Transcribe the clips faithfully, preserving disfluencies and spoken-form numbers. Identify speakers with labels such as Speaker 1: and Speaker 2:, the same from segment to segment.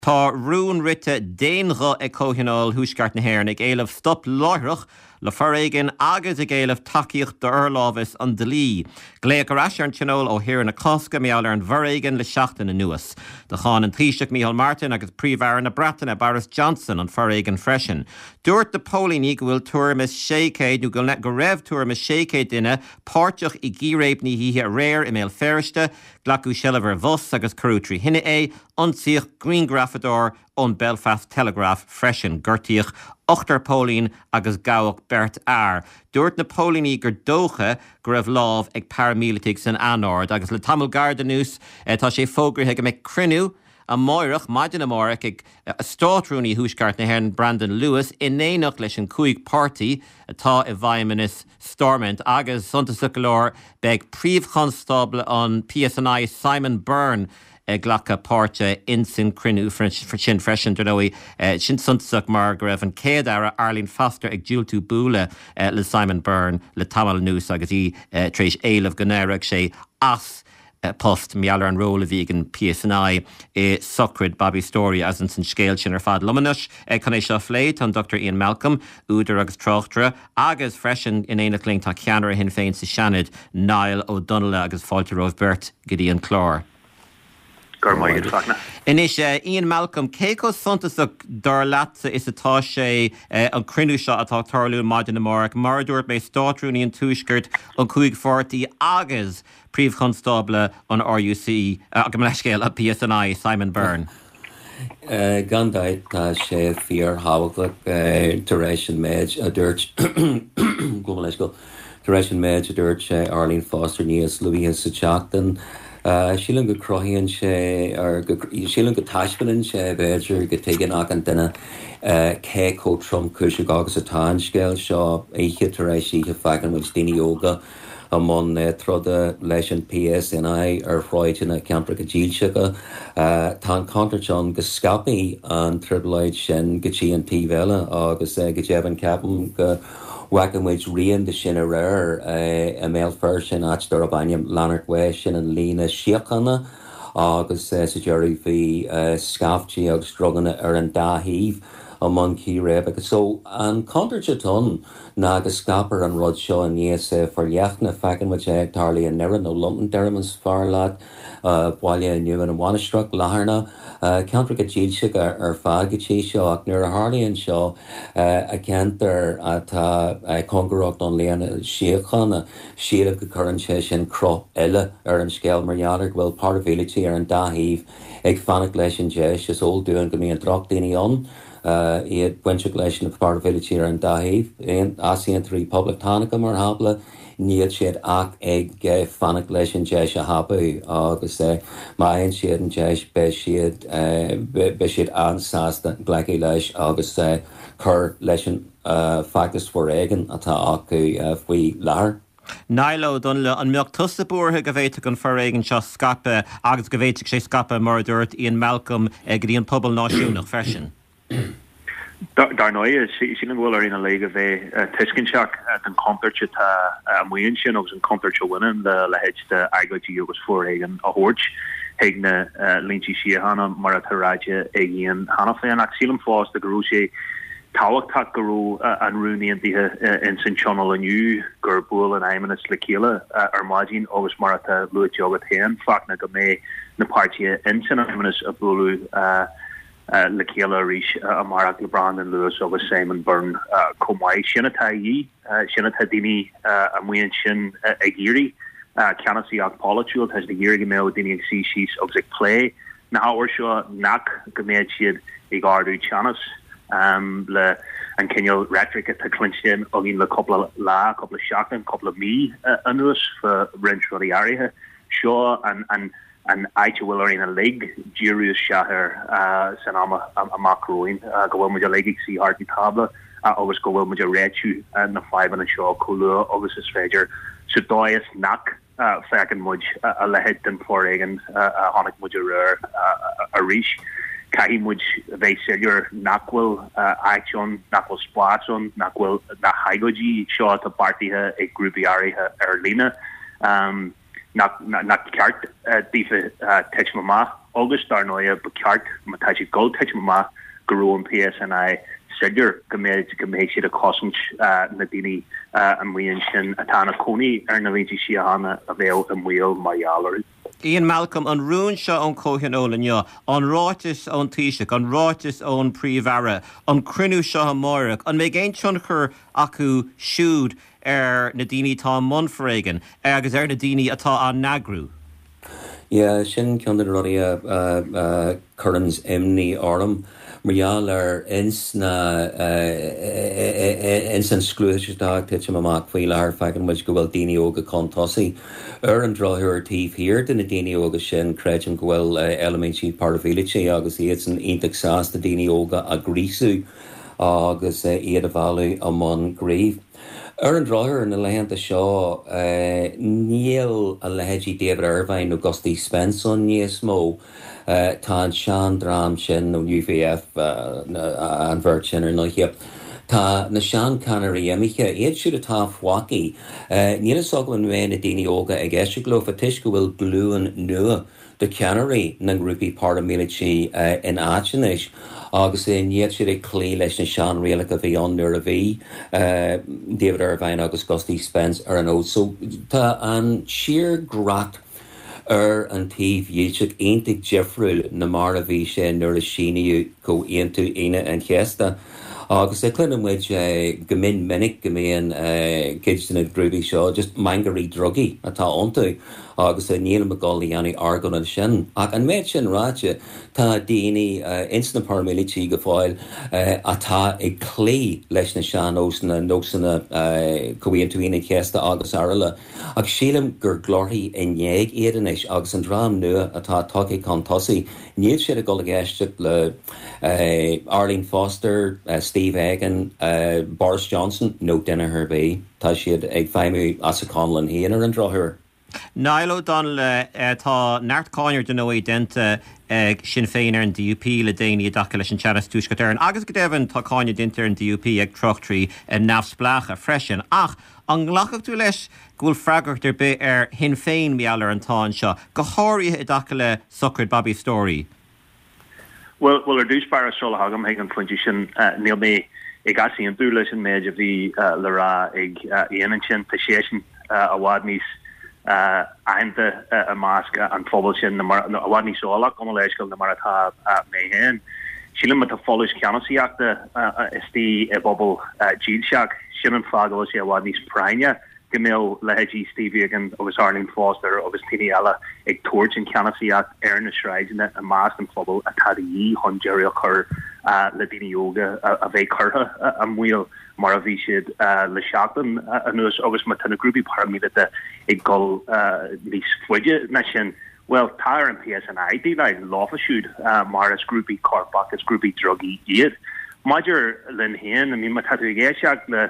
Speaker 1: Tá rún rite déanra ag cóhinál húsgart na hhéir ag éileh stop láithreach le foréigen agus ag éileh takeíocht de urlávis an delí. Gléach go raisiar an tsinol ó hir na cosca méall ar an bhoréigen le seachtain na nuas. De cháin an tríiseach Micheál Martin agus príomhhar na Bratainna Boris Johnson an foréigen freisin. Dúirt de pólíní go bhfuil tuairim is sécéid nó go raibh tuairim is sécéid duine páirteach i gíréib ní híthe réir i méal feriste, glacu Shelliver Voss agus Carútrí hinne é, ansaíoch Green Graffador ón Belfast Telegraph freisin gurtíoch ochtar pólín agus gabhach Bert Air. Dúirt na pólíní gur dócha go raibh lámh ag paramíletigh san anord agus le tamil garda nús tá sé fógrathe go méid crinú a moirech maidin amórach ag státrúní húsgart na hhéir Brandon Lewis inéach leis an cúig party atá i bhaiminis Stormont agus sunta sa golóir beag príomhchonstábla an P S N I Simon Byrne ghlacha páirte in sin crinú sin freisin dúnóí sin suntasach mar go raibh an céad ara Arlene Foster ag dúil tú búla le Simon Byrne le tamil nús agus í tréis éileh go néireach sé as post meallar an róla bhígan P S N I i Socrid Bobby Story as an san scéil sin ar fad Luminous chun é seo phléit an Doctor Ian Malcolm údar agus trochtra agus freisin in éanaach ling tá ceanara hin féin sa seanad Niall O'Donnell agus Fáilte Rose Burt Gideon Clár. Inis uh, Ian Malcolm, céco suntasach dar latsa is atá sé uh, an crinú seo atá tarlú maidin na marach, mar dúirt mé státrúní an túisgurt an cúig forty agus príomhchonstábla an R U C uh, go leiscéil a P S N I Simon Byrne.
Speaker 2: Uh, Gandaid tá sé fíor hábhaglach taréis an méid a dúirt go leiscéil taréis an méid a dúirt sé Arlene Foster níos luíon sa teachtain. Uh, Sílan go croíonn sé ar sílan go taispainn sé bhéidir go tuigeach an duine cé có trom cúise agus a táinscéil seo éiche tar éisíthe fegan bhfuil daoine yoga amón troda leis an P S N I ar fráidena ceantra go díilse go tá contartseán go scapaí an tribleid sin go tí an tíhile agus go déobh an ceapam go Wagan which rian de sin a rare a male version at the Rabanium Lanark Way sin and Lena Shiakana agus uh, Jerry V Scafchi agus Strugana er and Dahiv among key Rebecca. So an Conterchaton Naga Scapper and Rod Shaw and yes for Yachna Fagan which I Tarly and Nerin no London Dermans Farlat uh Walia Newman and Wanastruck Laharna uh Counter Gachilchik or Fagachi Shaw near Harley and Shaw uh I can't there at uh Congarok on Leana Sheakhana Sheila current session Cro Ella or in Scale Marianer well part of village here and Dahiv Eg Fanic Lesson Jesh is all doing to me and drop Dini on uh he had venture of part of village here and Dahiv in ASEAN three public Tanica Marhabla Níl siad ach ag fanic leis an deis a habu agus maíonn siad an deis be siad be siad ansásta gleigi leis agus chur leis an factus foréigen atá acu faoi láthair.
Speaker 1: Niall O'Donnell an meocht tusa búrtha go bhhéiteach an foréigen seo scape agus go bhhéiteach sé scape mar dúirt Ian Malcolm ag dtí an pobal náisiúnach freisin.
Speaker 3: Dar noie sin bhfuil ar ina léige bheith tuiscinseach an contartse tá amuonn sin agus an contartse winnin le lehéid de agatí agus foréigen a thuirt ag na lintí sihanna mar a tarráide ag íon hana féin ach sílam fás de gurú sé táhachtach gurú an rúnaí an dtíthe in san channel aniu gur búil an aimimenas le chéile ar maidín agus mar a luaid jogad héan fachna go mé na páirtí in san aimimenas a búlú Uh, le Ciala Rish, uh, Amarak le Brandon Lewis agus Simon Byrne uh, comai sinna taí uh, sinna tadini uh, amuon sin uh, agiri uh, canasi ag politiúil has de giri me dini ag si she's agus ag play na hour seo nac goméid siad ag ardú chanas um, le an Kenyo rhetoric at the Clinton ogin le couple la couple shotgun couple of me uh, anus for wrench for the area sure and and and Aicha will in a leg, Jirius Shahar, uh, Sanama, a Macroin, uh, go on with your leg, see Hardy Tabla, uh, always go on with your Rechu, and the five and a show, Kulu, always a stranger, Sudoyas, Nak, uh, Fagan Mudge, a Lehed and Foregan, uh, Honik Mudger, a Rish, Kahim Mudge, they said your Nakwil, uh, Aichon, Nakwil Splatson, Nakwil, the Haigoji, show at the party, a groupiari, Erlina, um, Not not not cart uh, dife uh, text mama August Darnoya Bukart Mataji Gold Touch Ma Guru and P S N I Sigger Gamed Gamesi the Cosmch uh Nadini uh and Wienshin Atana Coney Ernavinci Shiana Avail and Wheel Mayallery.
Speaker 1: Ian Malcolm an rún seo an cóhanólan jo, an ráitis an tíiseach, an ráitis an príomhara, an crinú seo an mórach, an mé géin tionchar acu siúd ar na daoine tá mionfreigan, agus ar na daoine atá an nagrú.
Speaker 2: Yeah, sin ceann ruí a currans imní orm. Marial ar ins na ins an sclúisteach te amach faoile ar fegan muid go bhfuil daoine óga contosaí. Ar an drothúir tíobh hir den na daoine óga sin creidm go bhfuil elementí parvíliché agus iad an ionach sás na daoine óga a grísú agus iad a bhálú amón gríomh. Ar an drothúir na lehananta seo níl a lehéidí David Irvine nó Gusty Spenson níos mó. Uh, tá an Sean Dram sin nó U V F uh, an bhirt sin ar nóiche. Tá na Sean Canary amiche iad siúd atá fhuacaí. Uh, Níl is sogainn mé na daoine óga ag eiste gló fa tuis go bhfuil glúan nua de Canary na grúpi paramilitary uh, in áitinis. Agus é níiad siúd ag clí leis na Sean rialacha bhí an nuair a bhí uh, David Irvine agus Gusty Spence ar an ód. So tá an sheer grat ar an tíomh dhéiteach aontaigh Jeffrúil na mar a bhí sé nuair a síniú go aontu aine an cheasta. Agus é clunn muid go min minic go mbeon cids na grúpaí seo just mangarí drugaí atá iontu agus é níl me gálaí anna argan an sin. Ach an méid sin ráite tá daoine instant paramilitary go fáil atá ag clí leis na sean ósanna nósanna go aontu aine cheasta agus arala. Ach sílam gur glórthaí in nnéag éadanis agus an drám nua atá tucaigh chun tosaí. Níl siad a gola gaiiste le Arlene Foster, uh, Steve Egan, uh, Boris Johnson, no dinner her be. Tá siad ag feimú as a conlan híanaar an drothúir.
Speaker 1: Nailo Donald tá neart cáinir den nóí dente ag Sinn Féin ar an D U P le déine a dacha leis an teannas túisceart agus go dtéhann tá cáine dintear an D U P ag trochtrií an nafsplacha freisin. Ach an ghlachach tú leis gúil freagart ar be ar Sinn Féin meallar an táin seo, go háirithe i dacha le Suckered Bobby Story.
Speaker 3: Well, well, er dus para sol hagam hegen function neil me ag asi an dúlas an méid a bhí le rá ag éanansin passion a wadnís aimte a másc an fphobal sin a wadní sóach go leiscail na mar atá mé hen. Sílim mat a follis ceanasíachta is tí a bobbal díseach sin an fágal sé a wadnís praine. Gemil lehéí Steve Egan agus Arlene Foster agus Tini Ella ag toirch an ceanasíach ar na sreidine a más an phobal a tadaí hon Jerry chur le daoine yoga a bheith curtha a mhuiil mar a bhí siad le seachtain a nuas agus mar tanna grúpi paramilite ag gol níos fuide na sin. Well, tá an P S N I dí le láfa siúd mar as grúpi corpach as grúpi drugí iad. Maidir lin héan a mí mar tatu géiseach le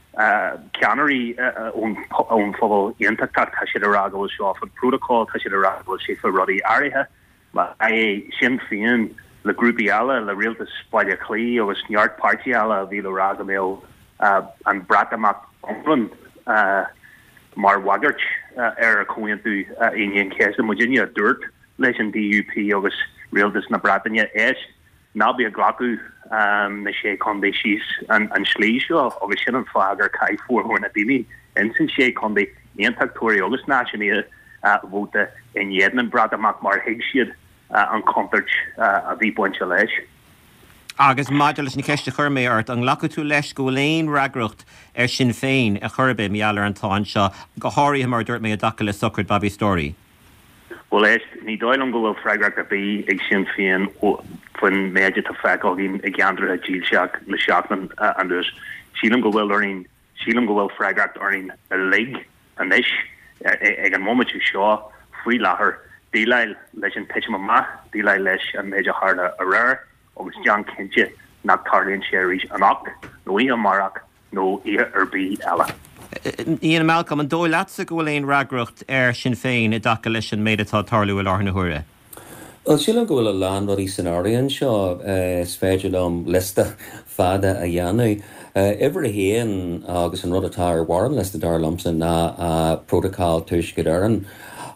Speaker 3: Canary on phobal intact tá siad a ragil seo an protocol tá siad a ragil sé fa rudí áirithe é Sinn Féin le grúpi eile le rialtas Baile Clí agus neart party eile a bhí le ragamil an bratamach omlan mar wagart ar a cointú aon céis na Virginia dúirt leis an D U P agus rialtas na Bretagne éis ná bí a glacu um, na sé condé síos an, an slí seo agus sin an fágar cai fuórthór na daoine in sin sé condé éontachtóirí agus náisiúna bhóta in dhéan an brad amach mar hiig siad an compairt a bhí buinte leis.
Speaker 1: Agus maidir leis na ceiste churmé ort an lacu tú leis go léon ragracht ar Sinn Féin a churbe meallar an táin seo go háirithe mar dúirt mé a daca le Suckered Bobby Story.
Speaker 3: Well, is ní dóil an go bhfuil freigrach a bhí ag Sinn Féin fan méide a feágin ag gandra a díseach le seachnan an dus. Sílam go bhfuil orrin sílam go bhfuil freigracht orrin a lig an isis ag an momentú seo faoi láthair díleil leis an teitma ma díleil leis an méide harda a rare agus John Kinche nach tarlíonn sé rís anach nó í marach nó í ar bí eile.
Speaker 1: Ian Malcolm an dóil leatsa go bhfuil éon ragracht ar Sinn Féin i daca leis an méid atá tarlú ar na huire.
Speaker 2: Well, sílam go bhfuil a lándaí scenáríon seo is féidir am lista fada a dhéanú. Iver a héan agus an rud atá ar bhharan lista dar lomsa ná protocol tuiscid aran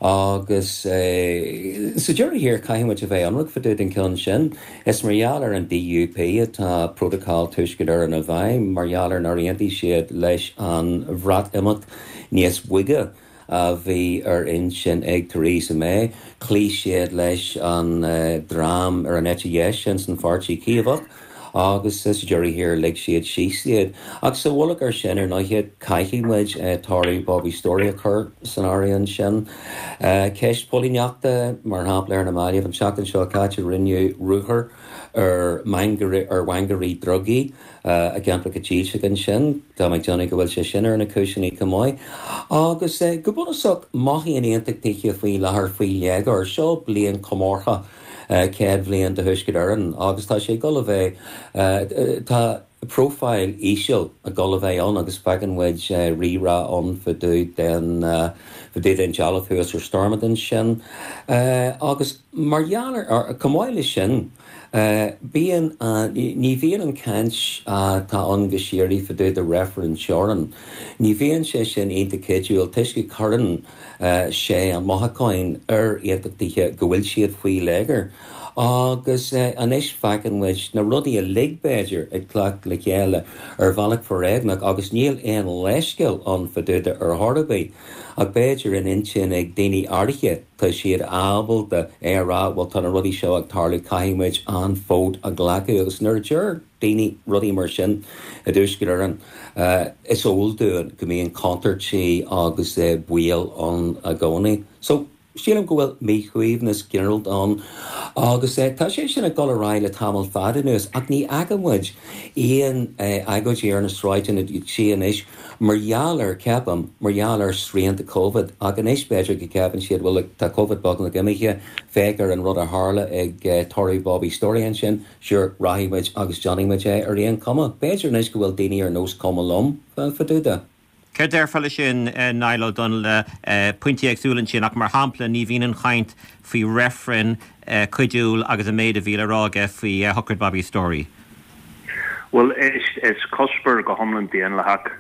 Speaker 2: agus sa dúirí hir caiimiid a bheith anrug faú an ceann sin, is margheall ar an D U P atá protocol tuiscid ar an a bhaim, margheall ar an orientí siad leis an bhrat imimecht níos buige a bhí ar in sin ag Theresa May, clí siad leis an uh, drám ar an etchigéis sin san fartí Cíomhach, agus is dúirí hir le siad sí siad. Agus sa bhla ar sin ar náiad caiithimid uh, Táirí Bobby Story a chur san áiríonn sin. Uh, Ceist políneachta mar hapla ar na máilíomh an seachtain seo caite rinneú ruúthar ar wangarí drugaí uh, a gceantra go tíise an sin, Tá meid Johnny go bhfuil sé sin ar na cúiseaní cumáid. Agus uh, go bunasach maithí an aontaigh tíe faoi lethar faoi léagar seo bliaon comórcha céad bblion de thuiscid aran, agus tá sé go bheith tá profile ísio a go bheith an agus pagan muid rírá an faú den faú den tealathúas ar stormadan sin. Agus margheallar ar cumáile sin, bíon ní bhíon an cant tá an go siirí faú de referent seoran. Ní bhíon sé sin individual tuisci churan sé an maithacáin ar iadachtaithe go bhfuil siad faoi léagar. Agus uh, an is facan muid na rudí a ligbéidir ag cleach le chéile ar bhealach for éignach agus níl éon leisceil an faduide ar Thordabaí. Ag béidir in intin ag daoine áirithe tá siad ábal de éarrá bhil tá na rudí seo ag tarla caiimiid an fód a ghlacu agus nuair deir daoine rudí mar sin a dúscail ar an uh, is óildúin go míon contartí agus uh, buil an a gcónaí. So sílam go bhfuil mí chuomhnas ginnealt an agus é tá sé sin a go rá le tamil fadaús ach ní agammuid íon agóidí ar na sráidin a sian is margheallar ceapam margheallar sríanta COVID ag an éis beidir go ceapan siad bhfuil tá COVID bag na gimiche fégar an rud a hála ag Táirí Bobby Story an sin siúr raithimiid agus Johnnyimiid é ar íon cuma. Beidir níos go bhfuil daoine ar nós cuma lom faúda.
Speaker 1: Ceir déir fell sin Niall O'Donnell pointí agsúlann sin ach mar hampla ní bhíonn chaint faoi referen cuidiúil agus a méid a bhíle ráige faoi Huckard Bobby Story.
Speaker 3: Well, is is cosper go homlan déan le hac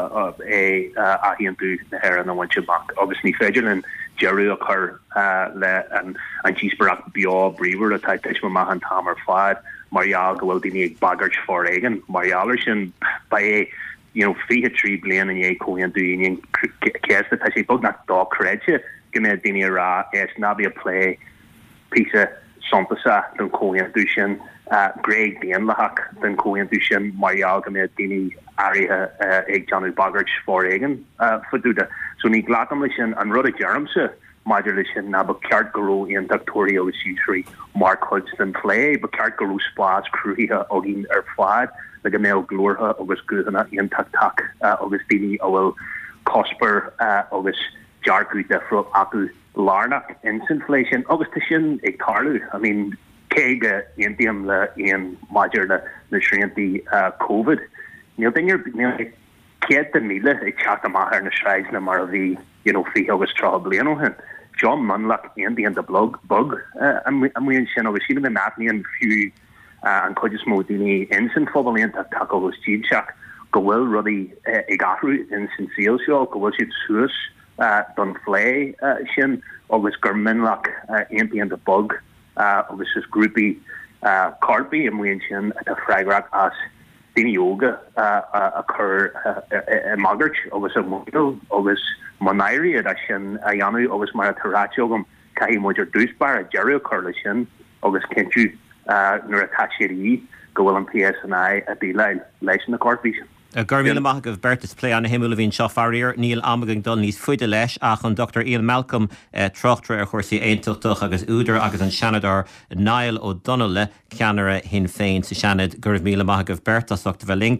Speaker 3: é a híon tú na hair an bhaintse bach agus ní féidir an jeú a chur le an an tíosparach beá bríomhar a taiteis mar maith an tamar fád margheall go bhfuil daoine ag bagart for éigen margheallar sin ba é you know, fihe trí blian an é cohen doing cesta tá sé bog nach dá creide go mé daine rá es nabi a play pizza sontasa den cohen du sin Greg déan lehach den cohen du sin margheall go mé daine áirithe ag Johnny Bagart for éigen faúda. So ní ghlatam lei sin an rud a dearmse maidir lei sin na ba ceart goró íon doctorí agus úsí Mark Hudson play, ba ceart goró spás cruúthe a gin ar fád le go méil glórtha agus guúhanna íon tak-tak agus daoine a bhfuil cosper agus dearcúte fro acu lárnach insinflation agus tá sin ag tarlú. I mean, cé go intíam le íon maidir na na sríantí COVID. Níl dainir níl céad de míle ag teach amach ar na sráid na mar a bhí, you know, fi agus trá blian ó hen. John Munlach intíam de blog bug an muon sin agus sína na natníon fiú an coidir smó daoine insin fóbalíonnta take agus tíseach go bhfuil rudí ag ahrú in sin síl seo go bhfuil siad suas don phlé sin agus gur minlach intíon de bug agus is grúpi carpi am muon sin a freigrach as daoine yoga a chur a magart agus a model agus monairi a sin a dhéanú agus mar a tarráteogam caihí muidir dúsbar a jeú chur sin agus cinú nuair a taisií go bhfuil an P S N I a dí leil leis na carpi.
Speaker 1: Gurmíle maith go Bertus play an himúla bhín seo faríir Níl Amagang don níos fuide leis ach an Doctor Ian Malcolm trochtra ar chuirsaí aontuchtach agus údar agus an seanadar Niall O'Donnell le ceanara hin féin sa seanad gurmíle maith go Bertus achta bheith link